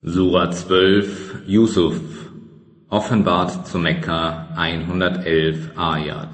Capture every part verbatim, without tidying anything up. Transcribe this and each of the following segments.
Sura zwölf, Yusuf, offenbart zu Mekka, hundertelf Ayat.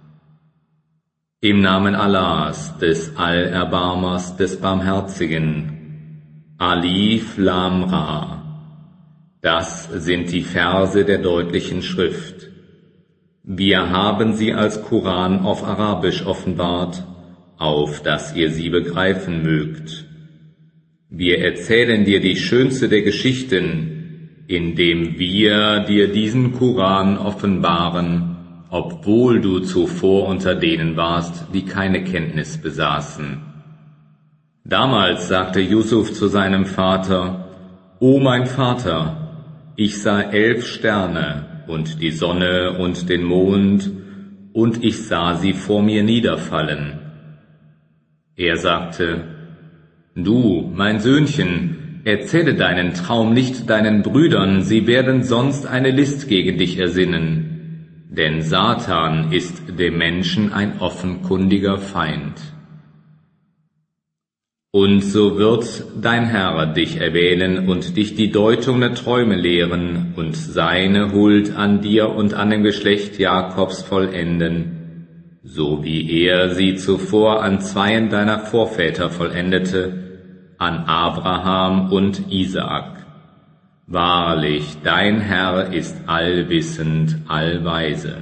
Im Namen Allahs, des Allerbarmers, des Barmherzigen. Alif Lam Ra. Das sind die Verse der deutlichen Schrift. Wir haben sie als Koran auf Arabisch offenbart, auf dass ihr sie begreifen mögt. Wir erzählen dir die schönste der Geschichten, indem wir dir diesen Koran offenbaren, obwohl du zuvor unter denen warst, die keine Kenntnis besaßen. Damals sagte Yusuf zu seinem Vater: O mein Vater, ich sah elf Sterne und die Sonne und den Mond, und ich sah sie vor mir niederfallen. Er sagte: Du, mein Söhnchen, erzähle deinen Traum nicht deinen Brüdern, sie werden sonst eine List gegen dich ersinnen. Denn Satan ist dem Menschen ein offenkundiger Feind. Und so wird dein Herr dich erwählen und dich die Deutung der Träume lehren und seine Huld an dir und an dem Geschlecht Jakobs vollenden, so wie er sie zuvor an zweien deiner Vorväter vollendete, an Abraham und Isaak. Wahrlich, dein Herr ist allwissend, allweise.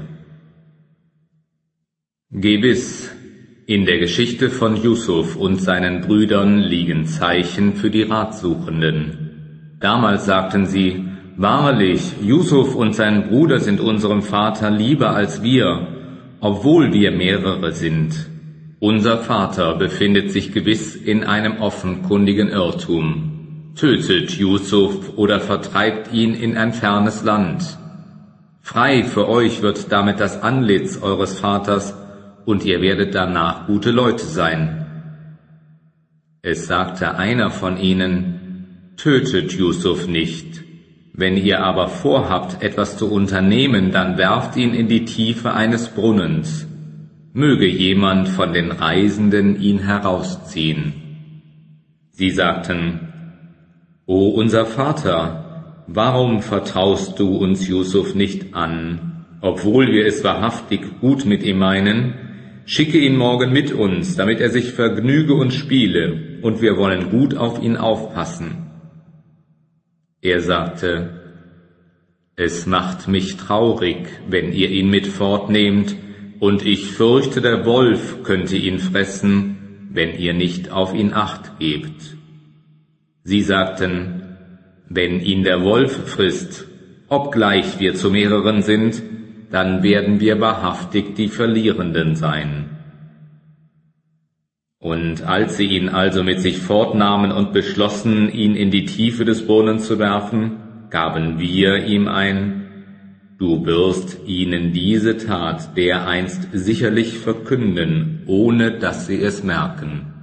Gewiss, in der Geschichte von Yusuf und seinen Brüdern liegen Zeichen für die Ratsuchenden. Damals sagten sie: Wahrlich, Yusuf und sein Bruder sind unserem Vater lieber als wir, obwohl wir mehrere sind. Unser Vater befindet sich gewiss in einem offenkundigen Irrtum. Tötet Yusuf oder vertreibt ihn in ein fernes Land. Frei für euch wird damit das Antlitz eures Vaters, und ihr werdet danach gute Leute sein. Es sagte einer von ihnen: Tötet Yusuf nicht. Wenn ihr aber vorhabt, etwas zu unternehmen, dann werft ihn in die Tiefe eines Brunnens. Möge jemand von den Reisenden ihn herausziehen. Sie sagten: O unser Vater, warum vertraust du uns Yusuf nicht an, obwohl wir es wahrhaftig gut mit ihm meinen? Schicke ihn morgen mit uns, damit er sich vergnüge und spiele, und wir wollen gut auf ihn aufpassen. Er sagte: Es macht mich traurig, wenn ihr ihn mit fortnehmt, und ich fürchte, der Wolf könnte ihn fressen, wenn ihr nicht auf ihn Acht gebt. Sie sagten: Wenn ihn der Wolf frisst, obgleich wir zu mehreren sind, dann werden wir wahrhaftig die Verlierenden sein. Und als sie ihn also mit sich fortnahmen und beschlossen, ihn in die Tiefe des Brunnens zu werfen, gaben wir ihm ein: Du wirst ihnen diese Tat dereinst sicherlich verkünden, ohne dass sie es merken.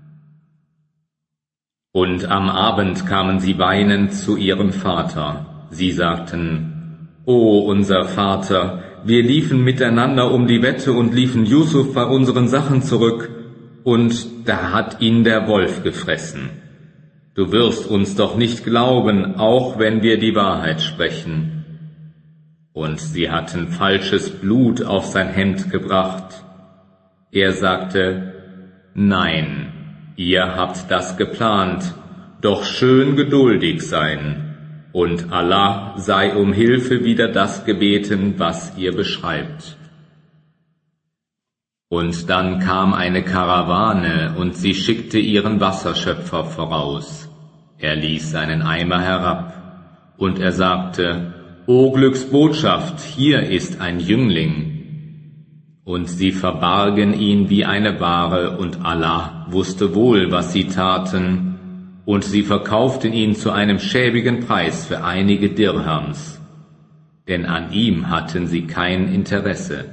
Und am Abend kamen sie weinend zu ihrem Vater. Sie sagten: O unser Vater, wir liefen miteinander um die Wette und liefen Yusuf bei unseren Sachen zurück, und da hat ihn der Wolf gefressen. Du wirst uns doch nicht glauben, auch wenn wir die Wahrheit sprechen. Und sie hatten falsches Blut auf sein Hemd gebracht. Er sagte: Nein, ihr habt das geplant, doch schön geduldig sein, und Allah sei um Hilfe wider das gebeten, was ihr beschreibt. Und dann kam eine Karawane, und sie schickte ihren Wasserschöpfer voraus. Er ließ seinen Eimer herab, und er sagte: O Glücksbotschaft, hier ist ein Jüngling. Und sie verbargen ihn wie eine Ware, und Allah wusste wohl, was sie taten, und sie verkauften ihn zu einem schäbigen Preis für einige Dirhams, denn an ihm hatten sie kein Interesse.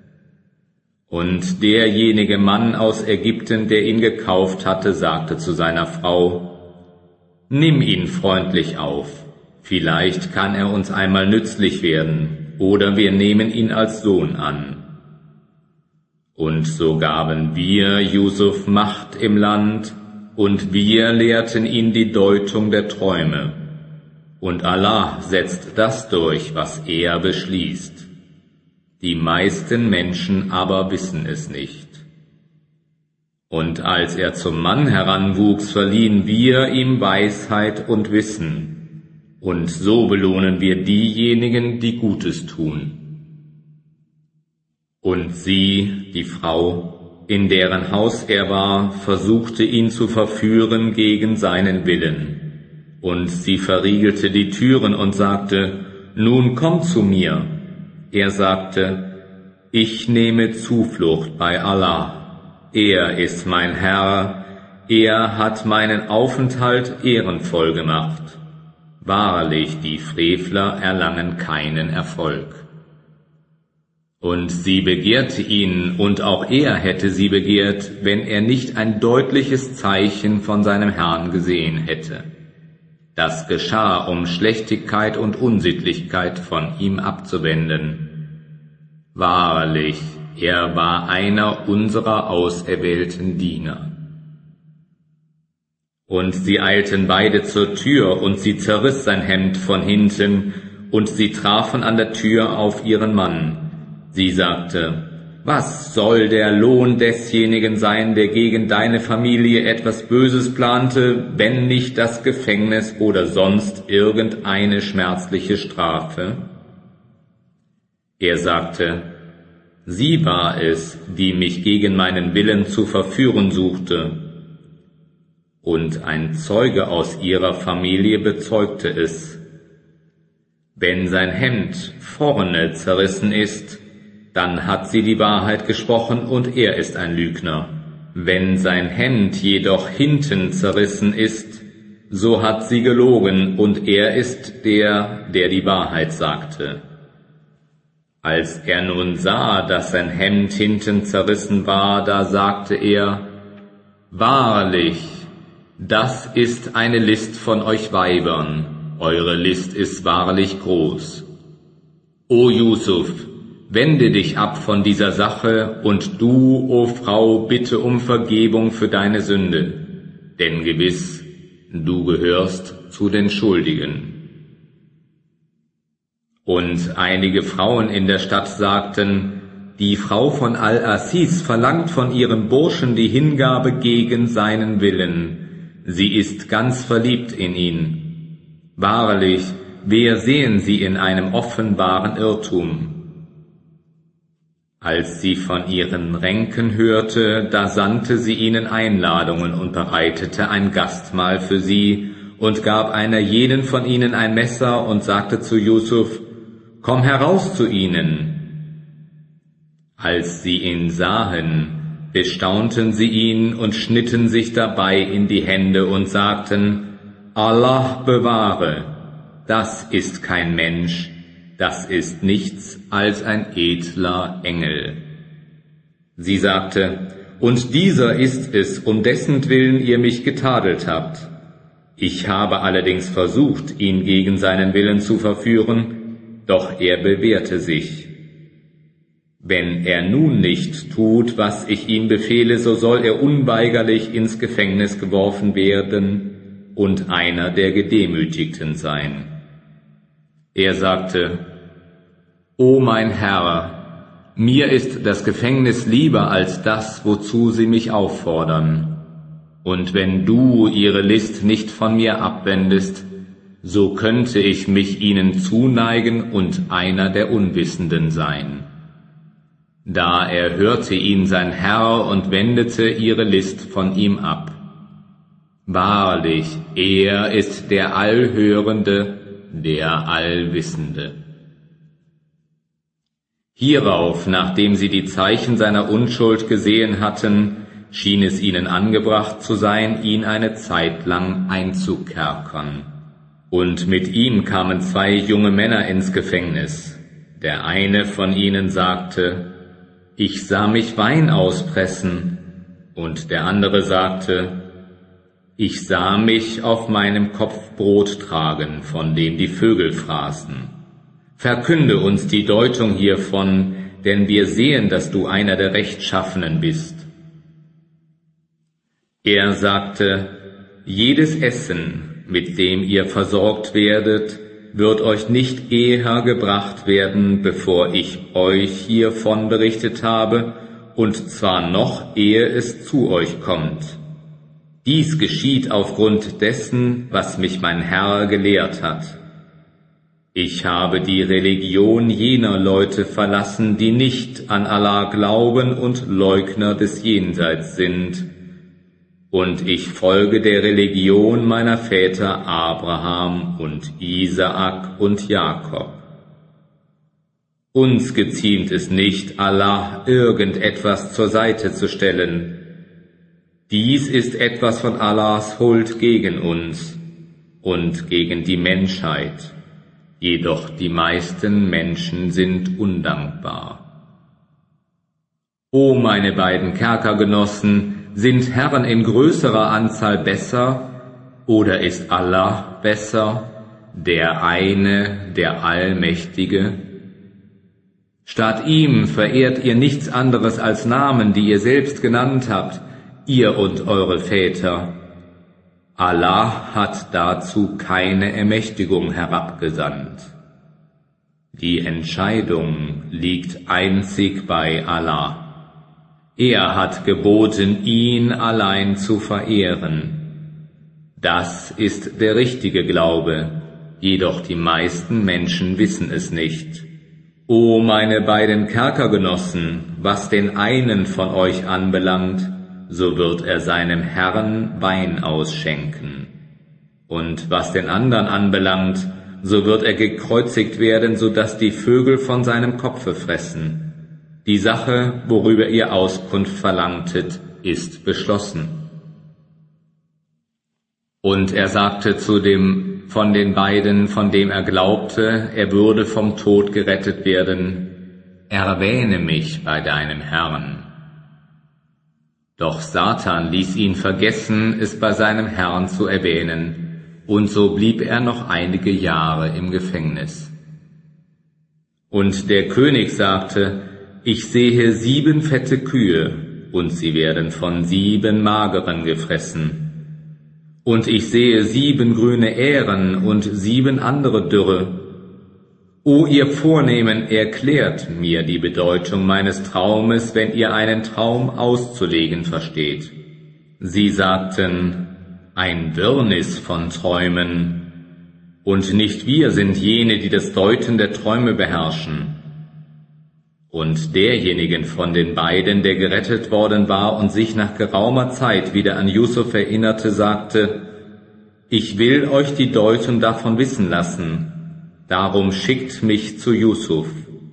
Und derjenige Mann aus Ägypten, der ihn gekauft hatte, sagte zu seiner Frau: Nimm ihn freundlich auf. Vielleicht kann er uns einmal nützlich werden, oder wir nehmen ihn als Sohn an. Und so gaben wir Yusuf Macht im Land, und wir lehrten ihn die Deutung der Träume. und Allah setzt das durch, was er beschließt. Die meisten Menschen aber wissen es nicht. Und als er zum Mann heranwuchs, verliehen wir ihm Weisheit und Wissen, und so belohnen wir diejenigen, die Gutes tun. Und sie, die Frau, in deren Haus er war, versuchte ihn zu verführen gegen seinen Willen. Und sie verriegelte die Türen und sagte, nun komm zu mir. Er sagte, ich nehme Zuflucht bei Allah. Er ist mein Herr, er hat meinen Aufenthalt ehrenvoll gemacht. Wahrlich, die Frevler erlangen keinen Erfolg. Und sie begehrte ihn, und auch er hätte sie begehrt, wenn er nicht ein deutliches Zeichen von seinem Herrn gesehen hätte. Das geschah, um Schlechtigkeit und Unsittlichkeit von ihm abzuwenden. Wahrlich, er war einer unserer auserwählten Diener. Und sie eilten beide zur Tür, und sie zerriss sein Hemd von hinten, und sie trafen an der Tür auf ihren Mann. Sie sagte, was soll der Lohn desjenigen sein, der gegen deine Familie etwas Böses plante, wenn nicht das Gefängnis oder sonst irgendeine schmerzliche Strafe? Er sagte, sie war es, die mich gegen meinen Willen zu verführen suchte. Und ein Zeuge aus ihrer Familie bezeugte es. Wenn sein Hemd vorne zerrissen ist, dann hat sie die Wahrheit gesprochen und er ist ein Lügner. Wenn sein Hemd jedoch hinten zerrissen ist, so hat sie gelogen und er ist der, der die Wahrheit sagte. Als er nun sah, dass sein Hemd hinten zerrissen war, da sagte er, wahrlich, das ist eine List von euch Weibern, eure List ist wahrlich groß. O Yusuf, wende dich ab von dieser Sache, und du, o Frau, bitte um Vergebung für deine Sünde, denn gewiss, du gehörst zu den Schuldigen. Und einige Frauen in der Stadt sagten, die Frau von Al-Asis verlangt von ihrem Burschen die Hingabe gegen seinen Willen. Sie ist ganz verliebt in ihn. Wahrlich, wir sehen sie in einem offenbaren Irrtum. Als sie von ihren Ränken hörte, da sandte sie ihnen Einladungen und bereitete ein Gastmahl für sie und gab einer jeden von ihnen ein Messer und sagte zu Yusuf, komm heraus zu ihnen. Als sie ihn sahen, bestaunten sie ihn und schnitten sich dabei in die Hände und sagten, Allah bewahre, das ist kein Mensch, das ist nichts als ein edler Engel. Sie sagte, und dieser ist es, um dessen Willen ihr mich getadelt habt. Ich habe allerdings versucht, ihn gegen seinen Willen zu verführen, doch er bewährte sich. Wenn er nun nicht tut, was ich ihm befehle, so soll er unweigerlich ins Gefängnis geworfen werden und einer der Gedemütigten sein. Er sagte, O mein Herr, mir ist das Gefängnis lieber als das, wozu sie mich auffordern. Und wenn du ihre List nicht von mir abwendest, so könnte ich mich ihnen zuneigen und einer der Unwissenden sein. Da erhörte ihn sein Herr und wendete ihre List von ihm ab. Wahrlich, er ist der Allhörende, der Allwissende. Hierauf, nachdem sie die Zeichen seiner Unschuld gesehen hatten, schien es ihnen angebracht zu sein, ihn eine Zeit lang einzukerkern. Und mit ihm kamen zwei junge Männer ins Gefängnis. Der eine von ihnen sagte, ich sah mich Wein auspressen, und der andere sagte, ich sah mich auf meinem Kopf Brot tragen, von dem die Vögel fraßen. Verkünde uns die Deutung hiervon, denn wir sehen, dass du einer der Rechtschaffenen bist. Er sagte, jedes Essen, mit dem ihr versorgt werdet, wird euch nicht eher gebracht werden, bevor ich euch hiervon berichtet habe, und zwar noch, ehe es zu euch kommt. Dies geschieht aufgrund dessen, was mich mein Herr gelehrt hat. Ich habe die Religion jener Leute verlassen, die nicht an Allah glauben und Leugner des Jenseits sind, und ich folge der Religion meiner Väter Abraham und Isaak und Jakob. Uns geziemt es nicht, Allah irgendetwas zur Seite zu stellen. Dies ist etwas von Allahs Huld gegen uns und gegen die Menschheit. Jedoch die meisten Menschen sind undankbar. O meine beiden Kerkergenossen, sind Herren in größerer Anzahl besser, oder ist Allah besser, der eine, der Allmächtige? Statt ihm verehrt ihr nichts anderes als Namen, die ihr selbst genannt habt, ihr und eure Väter. Allah hat dazu keine Ermächtigung herabgesandt. Die Entscheidung liegt einzig bei Allah. Er hat geboten, ihn allein zu verehren. Das ist der richtige Glaube, jedoch die meisten Menschen wissen es nicht. O meine beiden Kerkergenossen, was den einen von euch anbelangt, so wird er seinem Herrn Wein ausschenken. Und was den anderen anbelangt, so wird er gekreuzigt werden, so dass die Vögel von seinem Kopfe fressen. Die Sache, worüber ihr Auskunft verlangtet, ist beschlossen. Und er sagte zu dem von den beiden, von dem er glaubte, er würde vom Tod gerettet werden: Erwähne mich bei deinem Herrn. Doch Satan ließ ihn vergessen, es bei seinem Herrn zu erwähnen, und so blieb er noch einige Jahre im Gefängnis. Und der König sagte: Ich sehe sieben fette Kühe, und sie werden von sieben mageren gefressen. Und ich sehe sieben grüne Ähren und sieben andere Dürre. O ihr Vornehmen, erklärt mir die Bedeutung meines Traumes, wenn ihr einen Traum auszulegen versteht. Sie sagten: Ein Wirrnis von Träumen. Und nicht wir sind jene, die das Deuten der Träume beherrschen. Und derjenigen von den beiden, der gerettet worden war und sich nach geraumer Zeit wieder an Yusuf erinnerte, sagte: Ich will euch die Deutung davon wissen lassen, darum schickt mich zu Yusuf.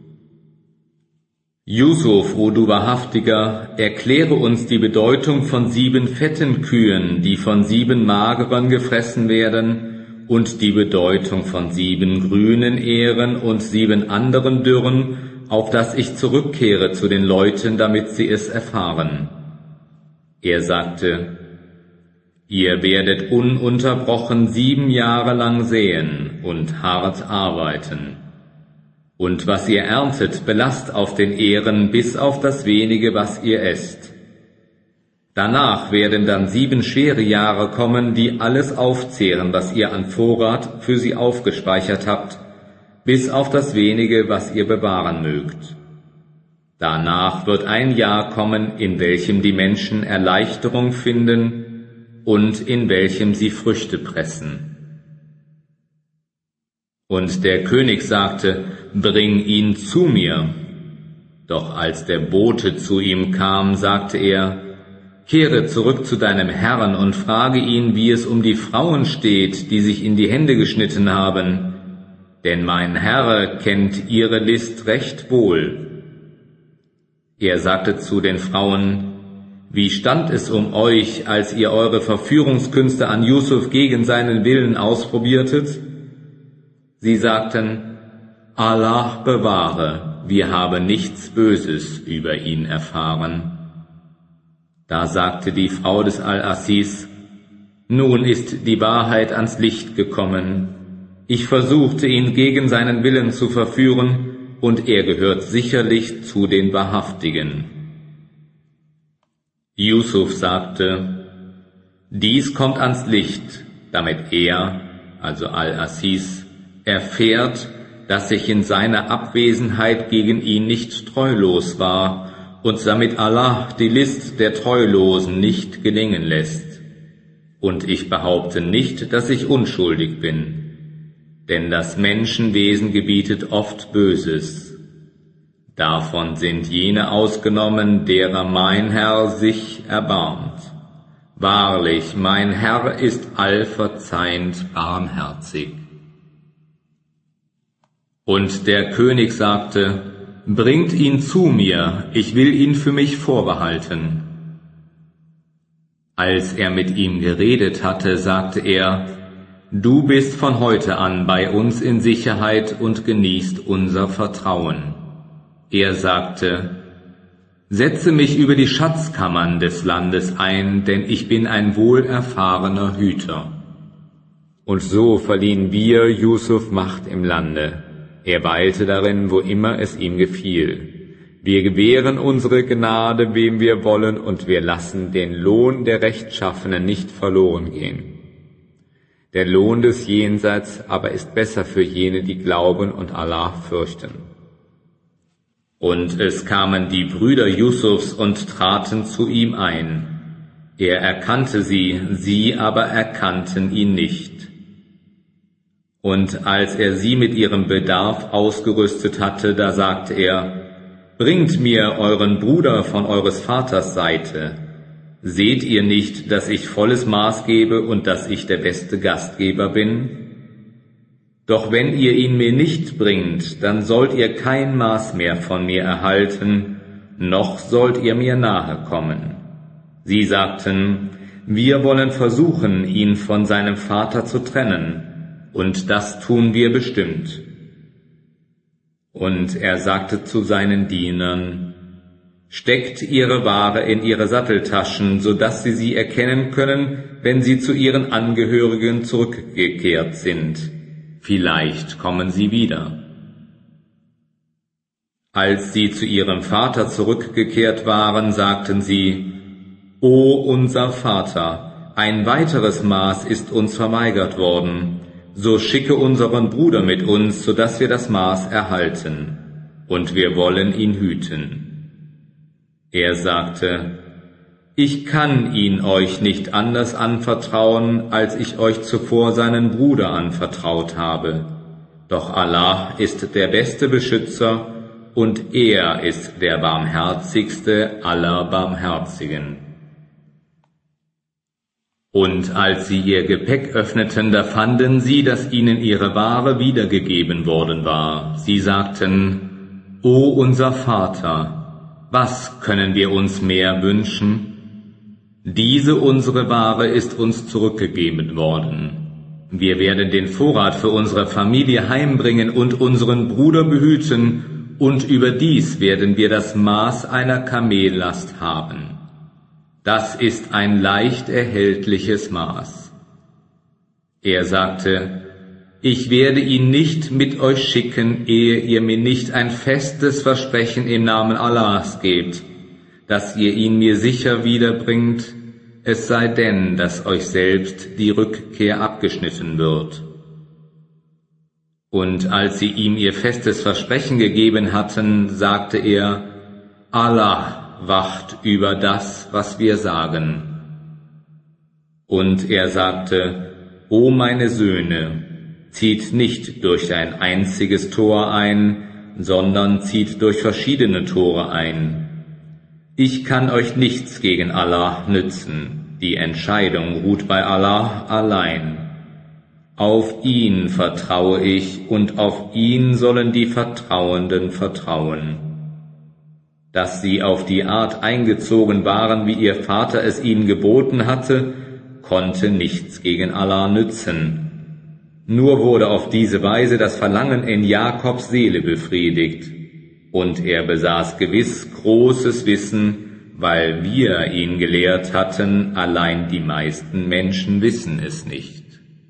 Yusuf, o du Wahrhaftiger, erkläre uns die Bedeutung von sieben fetten Kühen, die von sieben mageren gefressen werden, und die Bedeutung von sieben grünen Ähren und sieben anderen Dürren, auf dass ich zurückkehre zu den Leuten, damit sie es erfahren. Er sagte: Ihr werdet ununterbrochen sieben Jahre lang säen und hart arbeiten. Und was ihr erntet, belasst auf den Ähren bis auf das wenige, was ihr esst. Danach werden dann sieben schwere Jahre kommen, die alles aufzehren, was ihr an Vorrat für sie aufgespeichert habt, bis auf das wenige, was ihr bewahren mögt. Danach wird ein Jahr kommen, in welchem die Menschen Erleichterung finden und in welchem sie Früchte pressen. Und der König sagte: Bring ihn zu mir. Doch als der Bote zu ihm kam, sagte er: Kehre zurück zu deinem Herrn und frage ihn, wie es um die Frauen steht, die sich in die Hände geschnitten haben, denn mein Herr kennt ihre List recht wohl. Er sagte zu den Frauen: Wie stand es um euch, als ihr eure Verführungskünste an Yusuf gegen seinen Willen ausprobiertet? Sie sagten: Allah bewahre, wir haben nichts Böses über ihn erfahren. Da sagte die Frau des Al-Asis: Nun ist die Wahrheit ans Licht gekommen. Ich versuchte ihn gegen seinen Willen zu verführen, und er gehört sicherlich zu den Wahrhaftigen. Yusuf sagte: Dies kommt ans Licht, damit er, also Al-Aziz, erfährt, dass ich in seiner Abwesenheit gegen ihn nicht treulos war und damit Allah die List der Treulosen nicht gelingen lässt. Und ich behaupte nicht, dass ich unschuldig bin, denn das Menschenwesen gebietet oft Böses. Davon sind jene ausgenommen, derer mein Herr sich erbarmt. Wahrlich, mein Herr ist allverzeihend barmherzig. Und der König sagte, bringt ihn zu mir, ich will ihn für mich vorbehalten. Als er mit ihm geredet hatte, sagte er, du bist von heute an bei uns in Sicherheit und genießt unser Vertrauen. Er sagte, setze mich über die Schatzkammern des Landes ein, denn ich bin ein wohlerfahrener Hüter. Und so verliehen wir Yusuf Macht im Lande. Er weilte darin, wo immer es ihm gefiel. Wir gewähren unsere Gnade, wem wir wollen, und wir lassen den Lohn der Rechtschaffenen nicht verloren gehen. Der Lohn des Jenseits aber ist besser für jene, die glauben und Allah fürchten. Und es kamen die Brüder Yusufs und traten zu ihm ein. Er erkannte sie, sie aber erkannten ihn nicht. Und als er sie mit ihrem Bedarf ausgerüstet hatte, da sagte er, bringt mir euren Bruder von eures Vaters Seite. Seht ihr nicht, dass ich volles Maß gebe und dass ich der beste Gastgeber bin? Doch wenn ihr ihn mir nicht bringt, dann sollt ihr kein Maß mehr von mir erhalten, noch sollt ihr mir nahe kommen. Sie sagten, wir wollen versuchen, ihn von seinem Vater zu trennen, und das tun wir bestimmt. Und er sagte zu seinen Dienern, steckt ihre Ware in ihre Satteltaschen, so dass sie sie erkennen können, wenn sie zu ihren Angehörigen zurückgekehrt sind. Vielleicht kommen sie wieder. Als sie zu ihrem Vater zurückgekehrt waren, sagten sie, O unser Vater, ein weiteres Maß ist uns verweigert worden. So schicke unseren Bruder mit uns, so dass wir das Maß erhalten, und wir wollen ihn hüten. Er sagte, ich kann ihn euch nicht anders anvertrauen, als ich euch zuvor seinen Bruder anvertraut habe. Doch Allah ist der beste Beschützer, und er ist der barmherzigste aller Barmherzigen. Und als sie ihr Gepäck öffneten, da fanden sie, dass ihnen ihre Ware wiedergegeben worden war. Sie sagten, O unser Vater, was können wir uns mehr wünschen? Diese unsere Ware ist uns zurückgegeben worden. Wir werden den Vorrat für unsere Familie heimbringen und unseren Bruder behüten, und überdies werden wir das Maß einer Kamellast haben. Das ist ein leicht erhältliches Maß. Er sagte, ich werde ihn nicht mit euch schicken, ehe ihr mir nicht ein festes Versprechen im Namen Allahs gebt, dass ihr ihn mir sicher wiederbringt, es sei denn, dass euch selbst die Rückkehr abgeschnitten wird. Und als sie ihm ihr festes Versprechen gegeben hatten, sagte er, Allah wacht über das, was wir sagen. Und er sagte, O meine Söhne, zieht nicht durch ein einziges Tor ein, sondern zieht durch verschiedene Tore ein. Ich kann euch nichts gegen Allah nützen, die Entscheidung ruht bei Allah allein. Auf ihn vertraue ich, und auf ihn sollen die Vertrauenden vertrauen. Dass sie auf die Art eingezogen waren, wie ihr Vater es ihnen geboten hatte, konnte nichts gegen Allah nützen. Nur wurde auf diese Weise das Verlangen in Jakobs Seele befriedigt, und er besaß gewiss großes Wissen, weil wir ihn gelehrt hatten, allein die meisten Menschen wissen es nicht.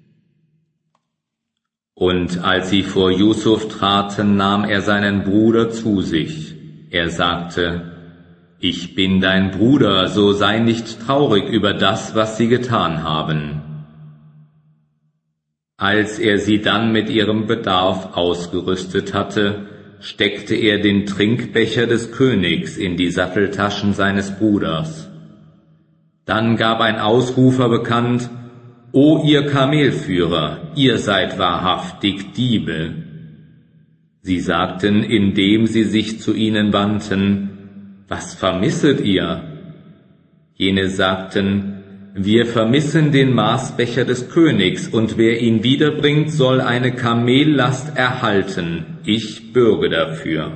Und als sie vor Yusuf traten, nahm er seinen Bruder zu sich. Er sagte, ich bin dein Bruder, so sei nicht traurig über das, was sie getan haben. Als er sie dann mit ihrem Bedarf ausgerüstet hatte, steckte er den Trinkbecher des Königs in die Satteltaschen seines Bruders. Dann gab ein Ausrufer bekannt: »O ihr Kamelführer, ihr seid wahrhaftig Diebe!« Sie sagten, indem sie sich zu ihnen wandten: »Was vermisset ihr?« Jene sagten: »Wir vermissen den Maßbecher des Königs, und wer ihn wiederbringt, soll eine Kamellast erhalten. Ich bürge dafür.«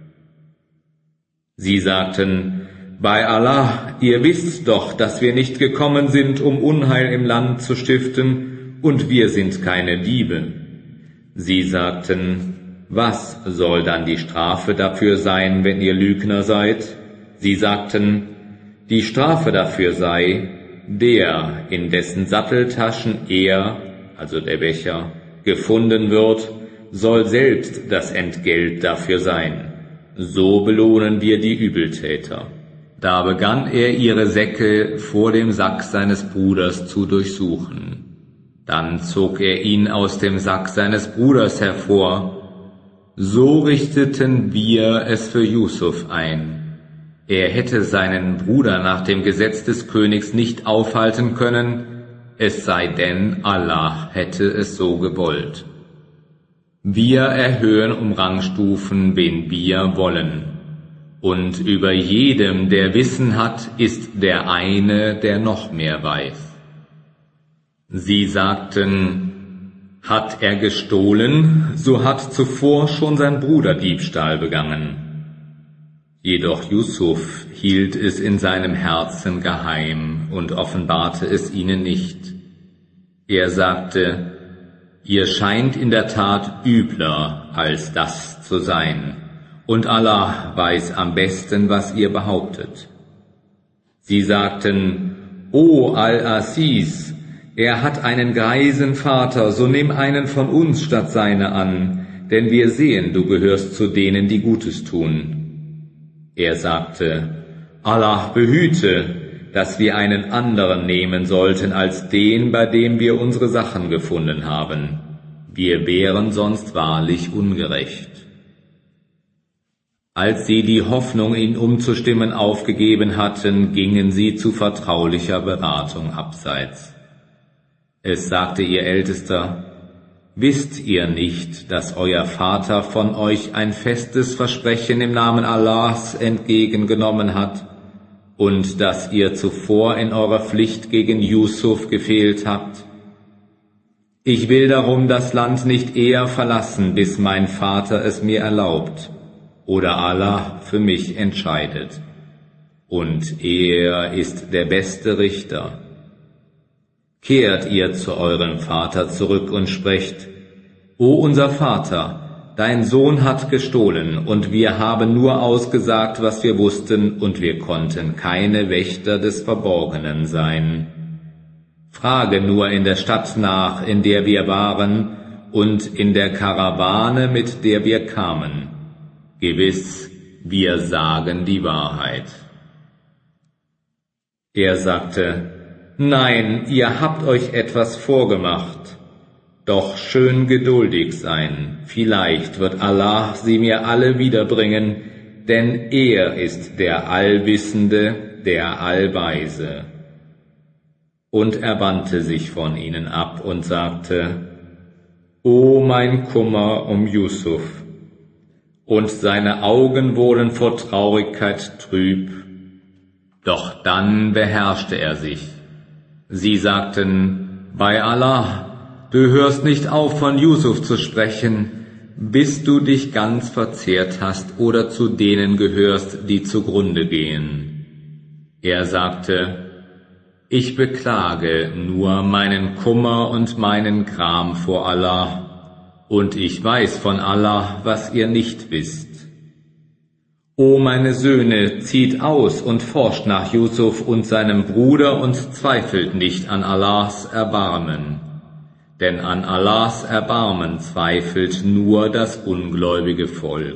Sie sagten: »Bei Allah, ihr wisst doch, dass wir nicht gekommen sind, um Unheil im Land zu stiften, und wir sind keine Diebe.« Sie sagten: »Was soll dann die Strafe dafür sein, wenn ihr Lügner seid?« Sie sagten: »Die Strafe dafür sei, der, in dessen Satteltaschen er, also der Becher, gefunden wird, soll selbst das Entgelt dafür sein. So belohnen wir die Übeltäter.« Da begann er, ihre Säcke vor dem Sack seines Bruders zu durchsuchen. Dann zog er ihn aus dem Sack seines Bruders hervor. So richteten wir es für Jusuf ein. Er hätte seinen Bruder nach dem Gesetz des Königs nicht aufhalten können, es sei denn, Allah hätte es so gewollt. Wir erhöhen um Rangstufen, wen wir wollen. Und über jedem, der Wissen hat, ist der eine, der noch mehr weiß. Sie sagten: Hat er gestohlen, so hat zuvor schon sein Bruder Diebstahl begangen. Jedoch Jusuf hielt es in seinem Herzen geheim und offenbarte es ihnen nicht. Er sagte: Ihr scheint in der Tat übler als das zu sein, und Allah weiß am besten, was ihr behauptet. Sie sagten: O Al-Aziz, er hat einen greisen Vater, so nimm einen von uns statt seiner an, denn wir sehen, du gehörst zu denen, die Gutes tun. Er sagte: Allah behüte, dass wir einen anderen nehmen sollten als den, bei dem wir unsere Sachen gefunden haben. Wir wären sonst wahrlich ungerecht. Als sie die Hoffnung, ihn umzustimmen, aufgegeben hatten, gingen sie zu vertraulicher Beratung abseits. Es sagte ihr Ältester: Wisst ihr nicht, dass euer Vater von euch ein festes Versprechen im Namen Allahs entgegengenommen hat und dass ihr zuvor in eurer Pflicht gegen Jusuf gefehlt habt? Ich will darum das Land nicht eher verlassen, bis mein Vater es mir erlaubt oder Allah für mich entscheidet. Und er ist der beste Richter. Kehrt ihr zu eurem Vater zurück und sprecht: O unser Vater, dein Sohn hat gestohlen, und wir haben nur ausgesagt, was wir wussten, und wir konnten keine Wächter des Verborgenen sein. Frage nur in der Stadt nach, in der wir waren, und in der Karawane, mit der wir kamen. Gewiss, wir sagen die Wahrheit. Er sagte: Nein, ihr habt euch etwas vorgemacht. Doch schön geduldig sein, vielleicht wird Allah sie mir alle wiederbringen, denn er ist der Allwissende, der Allweise. Und er wandte sich von ihnen ab und sagte: O mein Kummer um Jusuf! Und seine Augen wurden vor Traurigkeit trüb. Doch dann beherrschte er sich. Sie sagten: Bei Allah, du hörst nicht auf, von Jusuf zu sprechen, bis du dich ganz verzehrt hast oder zu denen gehörst, die zugrunde gehen. Er sagte: Ich beklage nur meinen Kummer und meinen Gram vor Allah, und ich weiß von Allah, was ihr nicht wisst. O meine Söhne, zieht aus und forscht nach Jusuf und seinem Bruder und zweifelt nicht an Allahs Erbarmen. Denn an Allahs Erbarmen zweifelt nur das ungläubige Volk.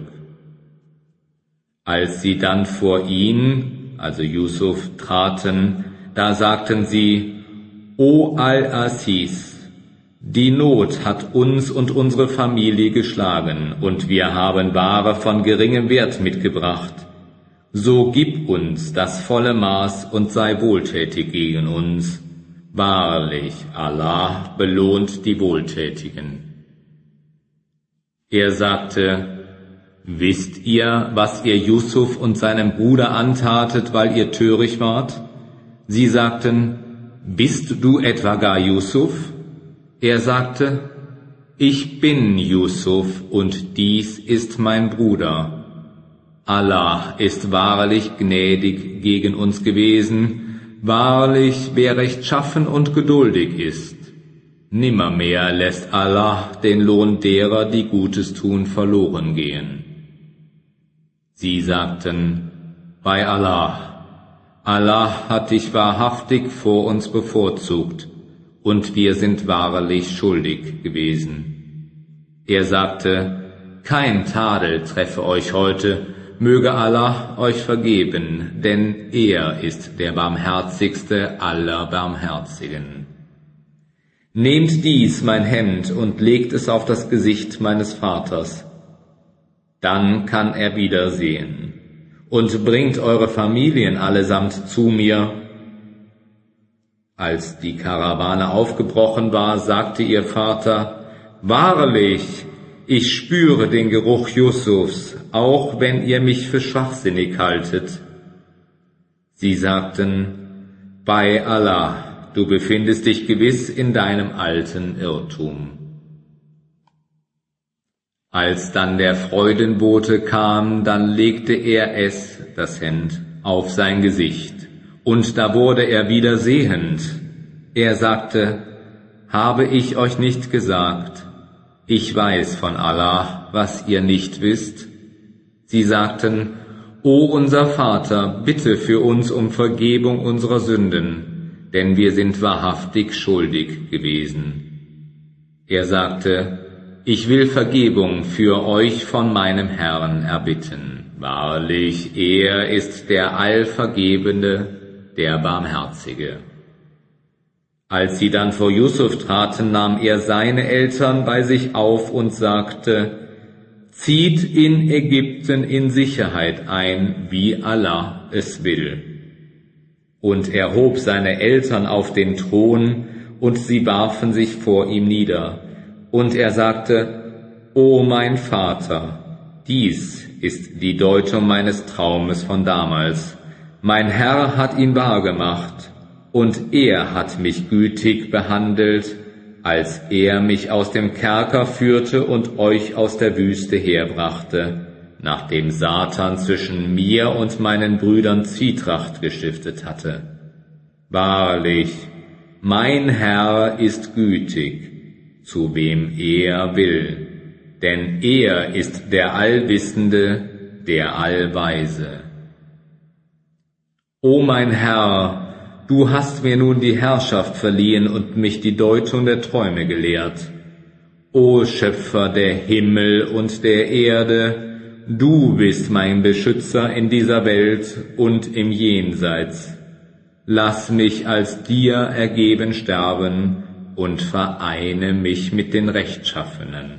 Als sie dann vor ihn, also Jusuf, traten, da sagten sie: O Al-Aziz, Die Not hat uns und unsere Familie geschlagen, und wir haben Ware von geringem Wert mitgebracht. So gib uns das volle Maß und sei wohltätig gegen uns. Wahrlich, Allah belohnt die Wohltätigen. Er sagte: Wisst ihr, was ihr Yusuf und seinem Bruder antatet, weil ihr töricht wart? Sie sagten: Bist du etwa gar Yusuf? Er sagte: Ich bin Yusuf, und dies ist mein Bruder. Allah ist wahrlich gnädig gegen uns gewesen, wahrlich, wer rechtschaffen und geduldig ist. Nimmermehr lässt Allah den Lohn derer, die Gutes tun, verloren gehen. Sie sagten: Bei Allah, Allah hat dich wahrhaftig vor uns bevorzugt, und wir sind wahrlich schuldig gewesen. Er sagte: Kein Tadel treffe euch heute, möge Allah euch vergeben, denn er ist der barmherzigste aller Barmherzigen. Nehmt dies, mein Hemd, und legt es auf das Gesicht meines Vaters. Dann kann er wieder sehen. Und bringt eure Familien allesamt zu mir. Als die Karawane aufgebrochen war, sagte ihr Vater: Wahrlich, ich spüre den Geruch Yusufs, auch wenn ihr mich für schwachsinnig haltet. Sie sagten: Bei Allah, du befindest dich gewiss in deinem alten Irrtum. Als dann der Freudenbote kam, dann legte er es, das Hemd, auf sein Gesicht. Und da wurde er wieder sehend. Er sagte: Habe ich euch nicht gesagt, ich weiß von Allah, was ihr nicht wisst? Sie sagten: O unser Vater, bitte für uns um Vergebung unserer Sünden, denn wir sind wahrhaftig schuldig gewesen. Er sagte: Ich will Vergebung für euch von meinem Herrn erbitten. Wahrlich, er ist der Allvergebende, der Barmherzige. Als sie dann vor Yusuf traten, nahm er seine Eltern bei sich auf und sagte: Zieht in Ägypten in Sicherheit ein, wie Allah es will. Und er hob seine Eltern auf den Thron, und sie warfen sich vor ihm nieder. Und er sagte: O mein Vater, dies ist die Deutung meines Traumes von damals. Mein Herr hat ihn wahrgemacht, und er hat mich gütig behandelt, als er mich aus dem Kerker führte und euch aus der Wüste herbrachte, nachdem Satan zwischen mir und meinen Brüdern Zwietracht gestiftet hatte. Wahrlich, mein Herr ist gütig, zu wem er will, denn er ist der Allwissende, der Allweise. O mein Herr, du hast mir nun die Herrschaft verliehen und mich die Deutung der Träume gelehrt. O Schöpfer der Himmel und der Erde, du bist mein Beschützer in dieser Welt und im Jenseits. Lass mich als dir ergeben sterben und vereine mich mit den Rechtschaffenen.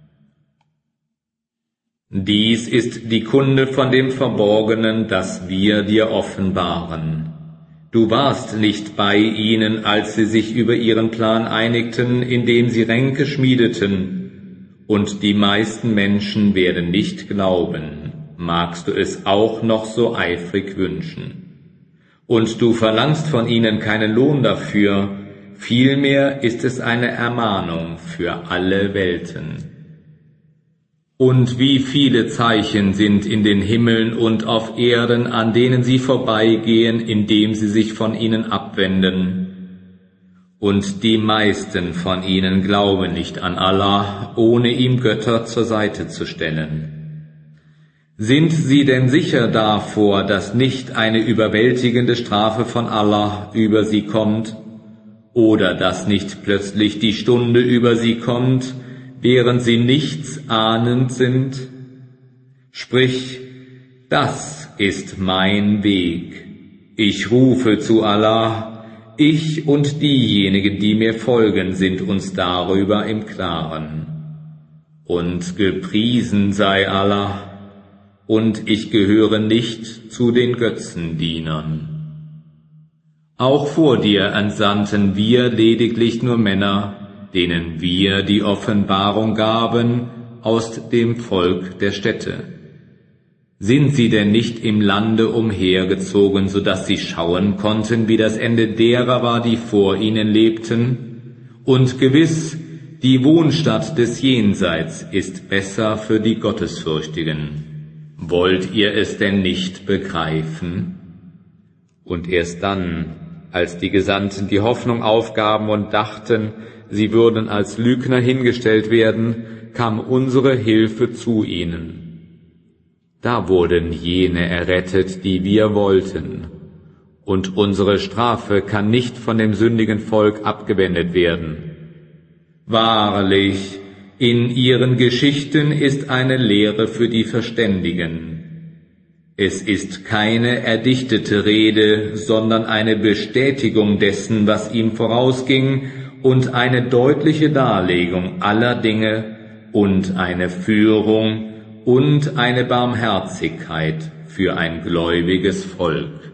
Dies ist die Kunde von dem Verborgenen, das wir dir offenbaren. Du warst nicht bei ihnen, als sie sich über ihren Plan einigten, indem sie Ränke schmiedeten, und die meisten Menschen werden nicht glauben, magst du es auch noch so eifrig wünschen. Und du verlangst von ihnen keinen Lohn dafür, vielmehr ist es eine Ermahnung für alle Welten. Und wie viele Zeichen sind in den Himmeln und auf Erden, an denen sie vorbeigehen, indem sie sich von ihnen abwenden. Und die meisten von ihnen glauben nicht an Allah, ohne ihm Götter zur Seite zu stellen. Sind sie denn sicher davor, dass nicht eine überwältigende Strafe von Allah über sie kommt, oder dass nicht plötzlich die Stunde über sie kommt, während sie nichts ahnend sind? Sprich, das ist mein Weg. Ich rufe zu Allah, ich und diejenigen, die mir folgen, sind uns darüber im Klaren. Und gepriesen sei Allah, und ich gehöre nicht zu den Götzendienern. Auch vor dir entsandten wir lediglich nur Männer, denen wir die Offenbarung gaben aus dem Volk der Städte. Sind sie denn nicht im Lande umhergezogen, so dass sie schauen konnten, wie das Ende derer war, die vor ihnen lebten? Und gewiss, die Wohnstatt des Jenseits ist besser für die Gottesfürchtigen. Wollt ihr es denn nicht begreifen? Und erst dann, als die Gesandten die Hoffnung aufgaben und dachten, sie würden als Lügner hingestellt werden, kam unsere Hilfe zu ihnen. Da wurden jene errettet, die wir wollten, und unsere Strafe kann nicht von dem sündigen Volk abgewendet werden. Wahrlich, in ihren Geschichten ist eine Lehre für die Verständigen. Es ist keine erdichtete Rede, sondern eine Bestätigung dessen, was ihm vorausging, und eine deutliche Darlegung aller Dinge und eine Führung und eine Barmherzigkeit für ein gläubiges Volk.